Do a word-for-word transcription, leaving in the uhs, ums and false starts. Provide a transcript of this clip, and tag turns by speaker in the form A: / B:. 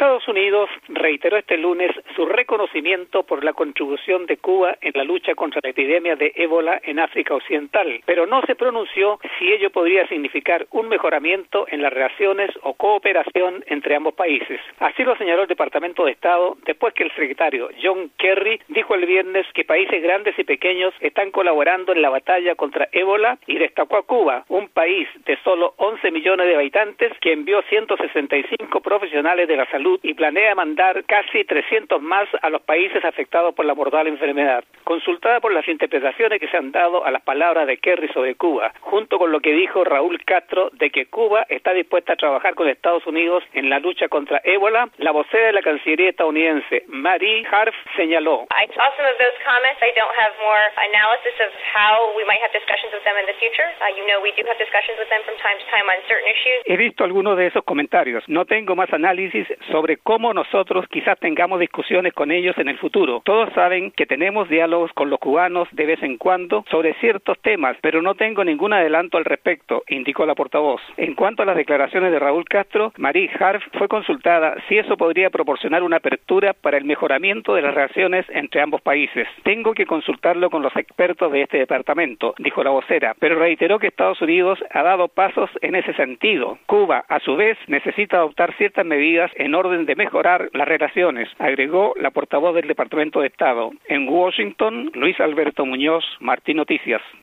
A: Estados Unidos reiteró este lunes su reconocimiento por la contribución de Cuba en la lucha contra la epidemia de ébola en África Occidental, pero no se pronunció si ello podría significar un mejoramiento en las relaciones o cooperación entre ambos países. Así lo señaló el Departamento de Estado después que el secretario John Kerry dijo el viernes que países grandes y pequeños están colaborando en la batalla contra ébola y destacó a Cuba, un país de solo once millones de habitantes que envió ciento sesenta y cinco profesionales de la salud y planea mandar casi trescientos más a los países afectados por la mortal enfermedad. Consultada por las interpretaciones que se han dado a las palabras de Kerry sobre Cuba, junto con lo que dijo Raúl Castro de que Cuba está dispuesta a trabajar con Estados Unidos en la lucha contra ébola, la vocera de la Cancillería estadounidense, Marie Harf, señaló:
B: I saw some of those comments. I don't have more analysis of how we might have discussions with them in the future. Uh, you know, we do have discussions with them from time to time on certain issues.
A: He visto algunos de esos comentarios. No tengo más análisis sobre cómo nosotros quizás tengamos discusiones con ellos en el futuro. Todos saben que tenemos diálogos con los cubanos de vez en cuando sobre ciertos temas, pero no tengo ningún adelanto al respecto, indicó la portavoz. En cuanto a las declaraciones de Raúl Castro, Marie Harf fue consultada si eso podría proporcionar una apertura para el mejoramiento de las relaciones entre ambos países. Tengo que consultarlo con los expertos de este departamento, dijo la vocera, pero reiteró que Estados Unidos ha dado pasos en ese sentido. Cuba, a su vez, necesita adoptar ciertas medidas en orden de mejorar las relaciones, agregó la portavoz del Departamento de Estado. En Washington, Luis Alberto Muñoz, Martín Noticias.